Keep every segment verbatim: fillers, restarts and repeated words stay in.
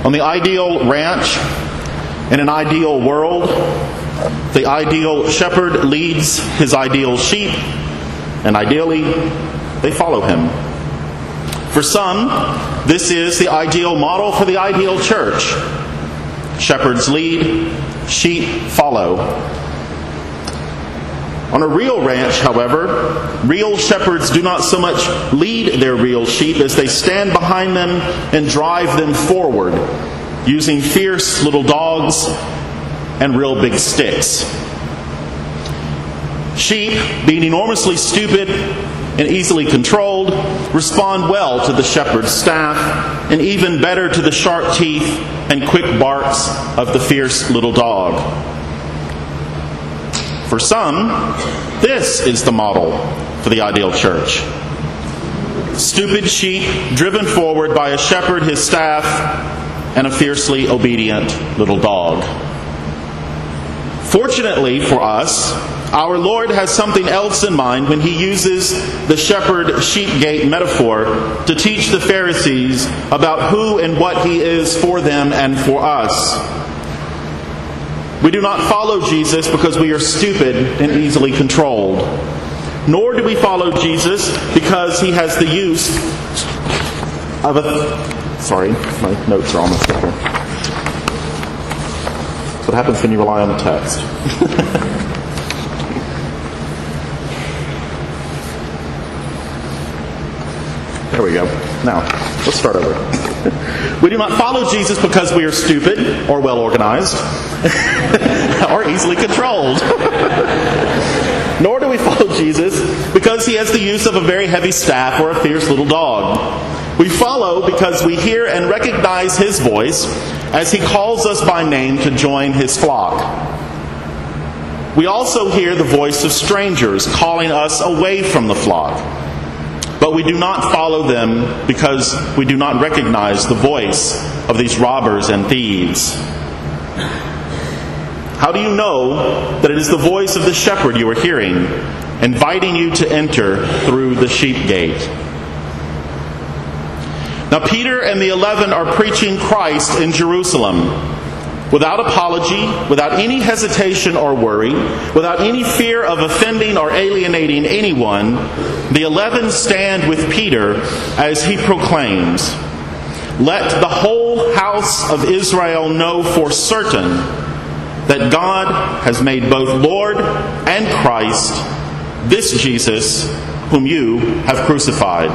On the ideal ranch, in an ideal world, the ideal shepherd leads his ideal sheep, and ideally, they follow him. For some, this is the ideal model for the ideal church. Shepherds lead, sheep follow. On a real ranch, however, real shepherds do not so much lead their real sheep as they stand behind them and drive them forward, using fierce little dogs and real big sticks. Sheep, being enormously stupid and easily controlled, respond well to the shepherd's staff, and even better to the sharp teeth and quick barks of the fierce little dog. For some, this is the model for the ideal church. Stupid sheep driven forward by a shepherd, his staff, and a fiercely obedient little dog. Fortunately for us, our Lord has something else in mind when he uses the shepherd-sheep gate metaphor to teach the Pharisees about who and what he is for them and for us. We do not follow Jesus because we are stupid and easily controlled. Nor do we follow Jesus because he has the use of a... Sorry, my notes are almost there. That's what happens when you rely on the text. There we go. Now, let's start over. We do not follow Jesus because we are stupid or well organized or easily controlled. Nor do we follow Jesus because he has the use of a very heavy staff or a fierce little dog. We follow because we hear and recognize his voice as he calls us by name to join his flock. We also hear the voice of strangers calling us away from the flock. But we do not follow them because we do not recognize the voice of these robbers and thieves. How do you know that it is the voice of the shepherd you are hearing, inviting you to enter through the sheep gate? Now, Peter and the eleven are preaching Christ in Jerusalem. Without apology, without any hesitation or worry, without any fear of offending or alienating anyone, the eleven stand with Peter as he proclaims, "Let the whole house of Israel know for certain that God has made both Lord and Christ this Jesus whom you have crucified."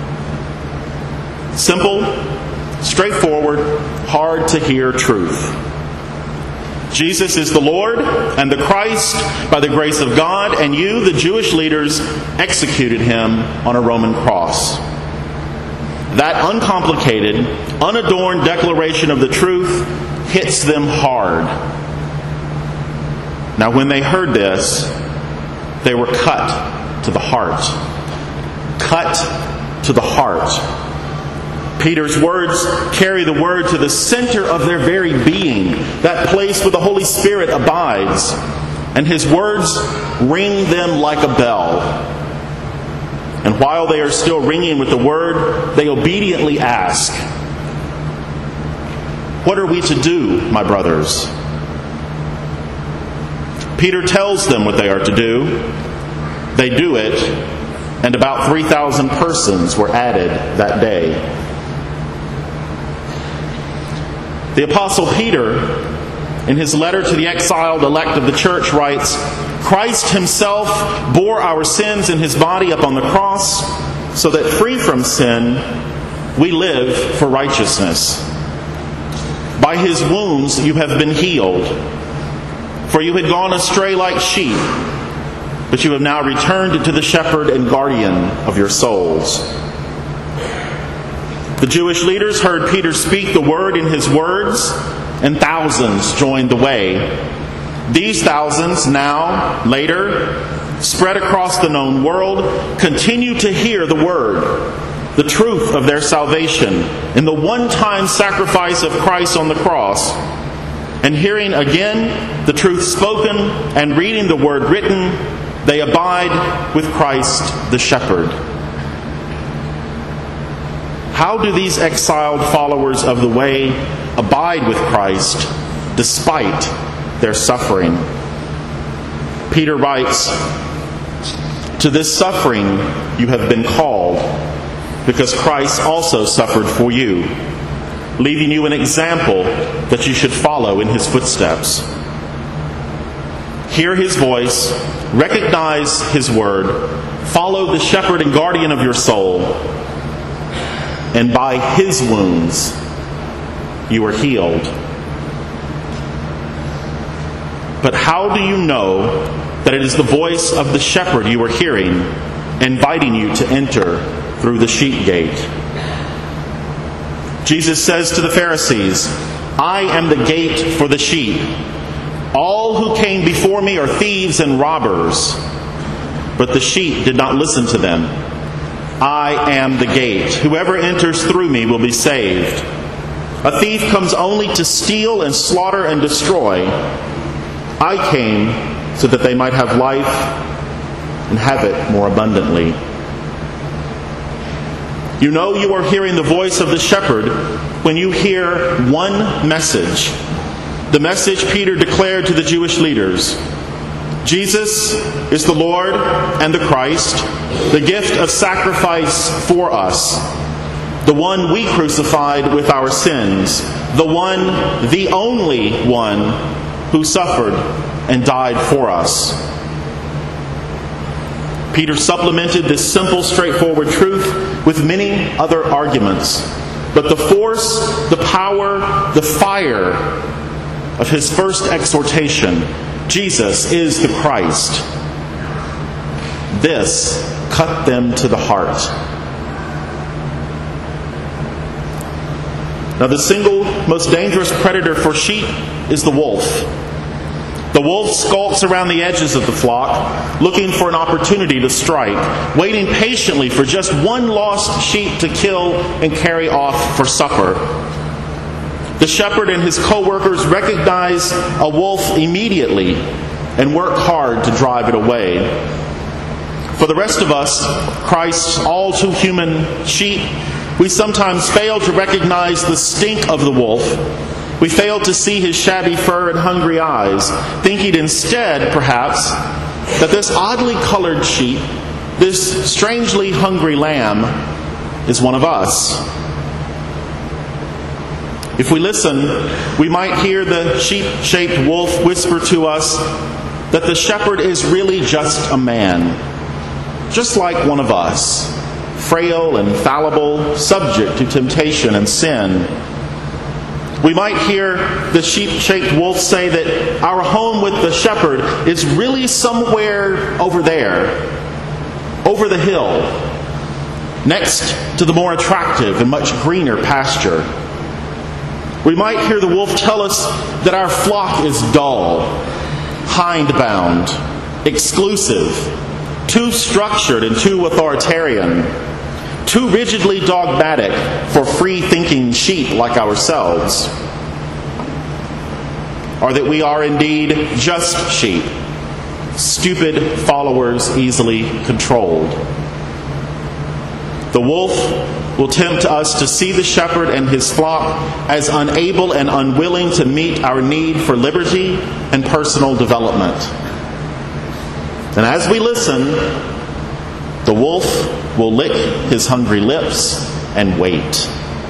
Simple, straightforward, hard to hear truth. Jesus is the Lord and the Christ by the grace of God, and you, the Jewish leaders, executed him on a Roman cross. That uncomplicated, unadorned declaration of the truth hits them hard. Now, when they heard this, they were cut to the heart. Cut to the heart. Peter's words carry the word to the center of their very being, that place where the Holy Spirit abides. And his words ring them like a bell. And while they are still ringing with the word, they obediently ask, "What are we to do, my brothers?" Peter tells them what they are to do. They do it, and about three thousand persons were added that day. The Apostle Peter, in his letter to the exiled elect of the church, writes, "Christ himself bore our sins in his body upon the cross, so that free from sin, we live for righteousness. By his wounds you have been healed. For you had gone astray like sheep, but you have now returned to the shepherd and guardian of your souls." The Jewish leaders heard Peter speak the word in his words, and thousands joined the way. These thousands now, later, spread across the known world, continue to hear the word, the truth of their salvation, in the one-time sacrifice of Christ on the cross, and hearing again the truth spoken and reading the word written, they abide with Christ the shepherd. How do these exiled followers of the way abide with Christ despite their suffering. Peter writes, "To this suffering you have been called, because Christ also suffered for you, leaving you an example that you should follow in his footsteps. Hear his voice, recognize his word, follow the shepherd and guardian of your soul, and by his wounds you are healed." But how do you know that it is the voice of the shepherd you are hearing, inviting you to enter through the sheep gate? Jesus says to the Pharisees, "I am the gate for the sheep. All who came before me are thieves and robbers, but the sheep did not listen to them. I am the gate. Whoever enters through me will be saved. A thief comes only to steal and slaughter and destroy. I came so that they might have life and have it more abundantly." You know you are hearing the voice of the shepherd when you hear one message. The message Peter declared to the Jewish leaders. Jesus is the Lord and the Christ, the gift of sacrifice for us, the one we crucified with our sins, the one, the only one, who suffered and died for us. Peter supplemented this simple, straightforward truth with many other arguments. But the force, the power, the fire of his first exhortation, Jesus is the Christ, this cut them to the heart. Now, the single most dangerous predator for sheep is the wolf. The wolf skulks around the edges of the flock, looking for an opportunity to strike, waiting patiently for just one lost sheep to kill and carry off for supper. The shepherd and his co-workers recognize a wolf immediately and work hard to drive it away. For the rest of us, Christ's all-too-human sheep, we sometimes fail to recognize the stink of the wolf. We fail to see his shabby fur and hungry eyes, thinking instead, perhaps, that this oddly colored sheep, this strangely hungry lamb, is one of us. If we listen, we might hear the sheep-shaped wolf whisper to us that the shepherd is really just a man, just like one of us, frail and fallible, subject to temptation and sin. We might hear the sheep-shaped wolf say that our home with the shepherd is really somewhere over there, over the hill, next to the more attractive and much greener pasture. We might hear the wolf tell us that our flock is dull, hindbound, exclusive, too structured and too authoritarian, too rigidly dogmatic for free-thinking sheep like ourselves. Or that we are indeed just sheep, stupid followers easily controlled. The wolf will tempt us to see the shepherd and his flock as unable and unwilling to meet our need for liberty and personal development. And as we listen, the wolf will lick his hungry lips and wait.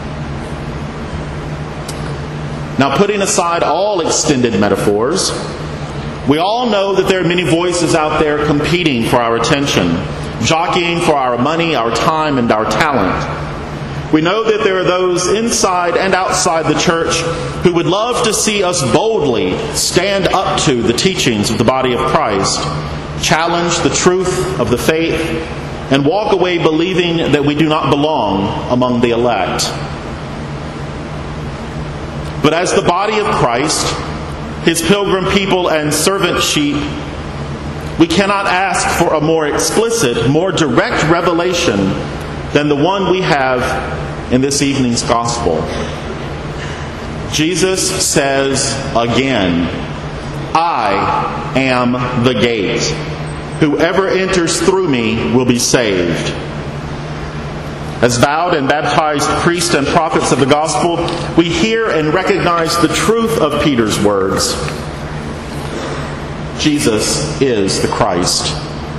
Now, putting aside all extended metaphors, we all know that there are many voices out there competing for our attention, jockeying for our money, our time, and our talent. We know that there are those inside and outside the church who would love to see us boldly stand up to the teachings of the body of Christ, challenge the truth of the faith, and walk away believing that we do not belong among the elect. But as the body of Christ, his pilgrim people and servant sheep, we cannot ask for a more explicit, more direct revelation than the one we have in this evening's gospel. Jesus says again, "I am the gate. Whoever enters through me will be saved." As vowed and baptized priests and prophets of the gospel, we hear and recognize the truth of Peter's words. Jesus is the Christ.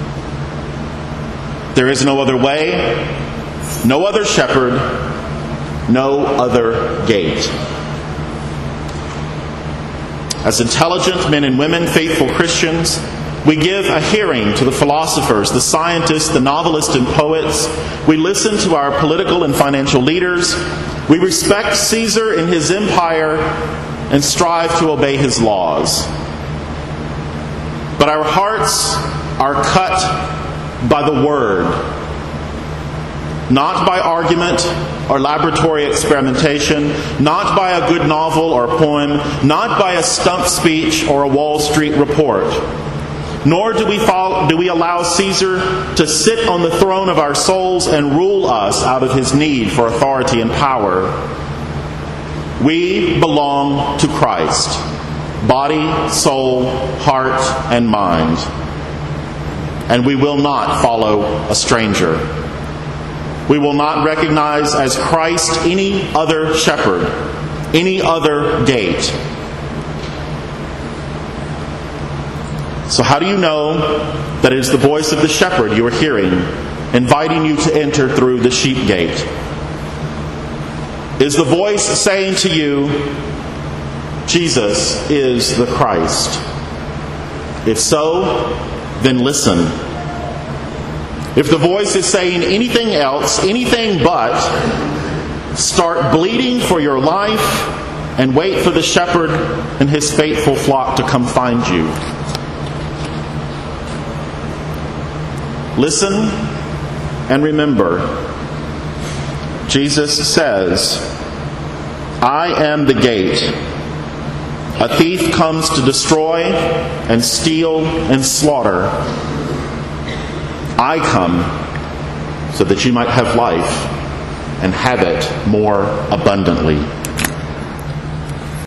There is no other way, no other shepherd, no other gate. As intelligent men and women, faithful Christians, we give a hearing to the philosophers, the scientists, the novelists and poets. We listen to our political and financial leaders. We respect Caesar and his empire and strive to obey his laws. But our hearts are cut by the Word, not by argument or laboratory experimentation, not by a good novel or poem, not by a stump speech or a Wall Street report. Nor do we, follow, do we allow Caesar to sit on the throne of our souls and rule us out of his need for authority and power. We belong to Christ, body, soul, heart, and mind. And we will not follow a stranger. We will not recognize as Christ any other shepherd, any other gate. So how do you know that it is the voice of the shepherd you are hearing, inviting you to enter through the sheep gate? Is the voice saying to you, Jesus is the Christ? If so, then listen. If the voice is saying anything else, anything but, start bleeding for your life and wait for the shepherd and his faithful flock to come find you. Listen and remember, Jesus says, I am the gate. A thief comes to destroy and steal and slaughter. I come so that you might have life and have it more abundantly.